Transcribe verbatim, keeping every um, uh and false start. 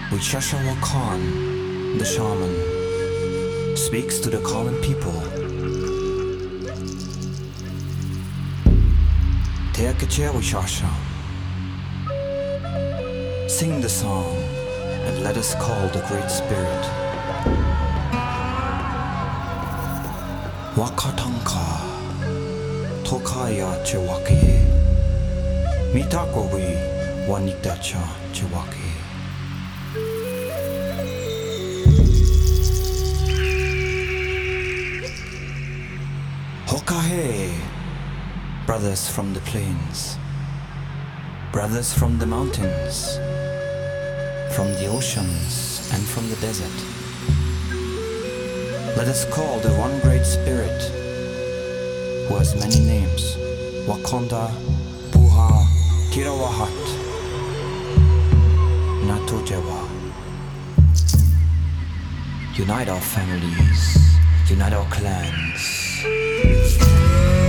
With Shashawa Khan, the shaman, speaks to the common people. Teakache Wishasha. Sing the song and let us call the Great Spirit. Wakatanka Tokaya Chewake Mitakowi Wanikdacha Chewake. Hokahe, brothers from the plains, brothers from the mountains, from the oceans and from the desert. Let us call the one great spirit who has many names: Wakonda, Puha, Kirawahat, Natojewa. Unite our families, unite our clans.